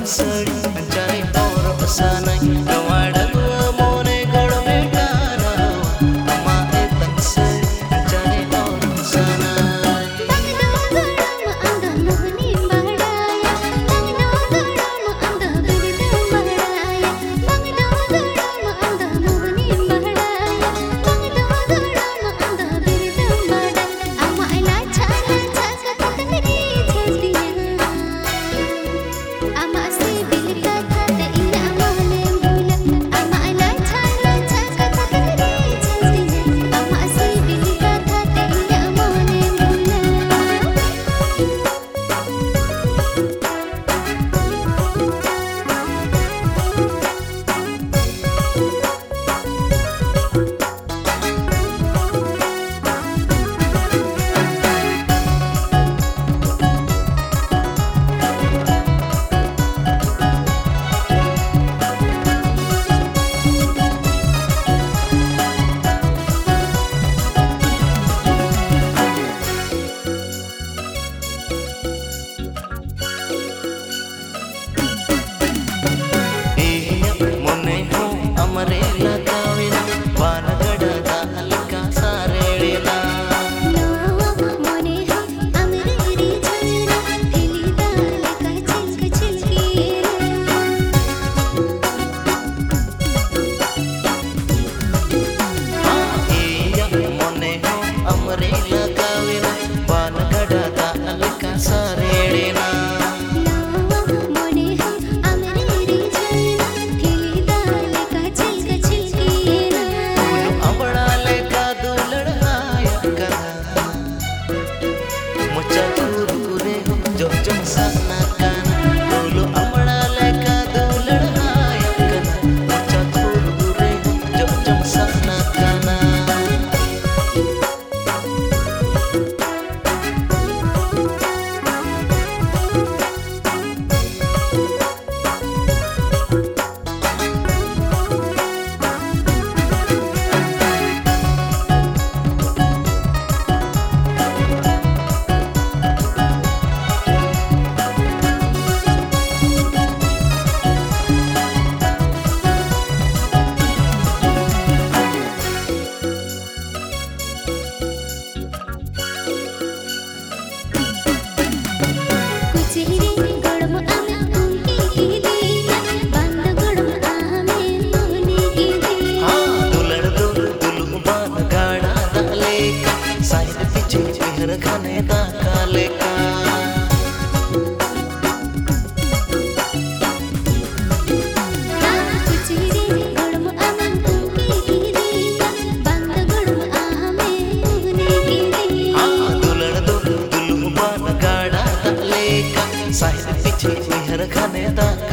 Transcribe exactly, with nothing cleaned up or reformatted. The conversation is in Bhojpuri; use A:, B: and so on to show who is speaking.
A: sari mencari toro pesanai kawada gua mone goro megana ama etang sari mencari toro pesanai Amarela kawin banagada dalika sarela
B: no mone ho amreri chhajna thili dalika chilk chilkira
A: iya mone ho amarela kawin banagada dalika sarela खाने ताकाले का
B: कुचीरे गड़म अमन की दी बंद गड़म आमे मुने की दी
A: हां दुलड़ दुल दुल बान गाड़ा ताले का साहिब पीछे मेहर खाने ता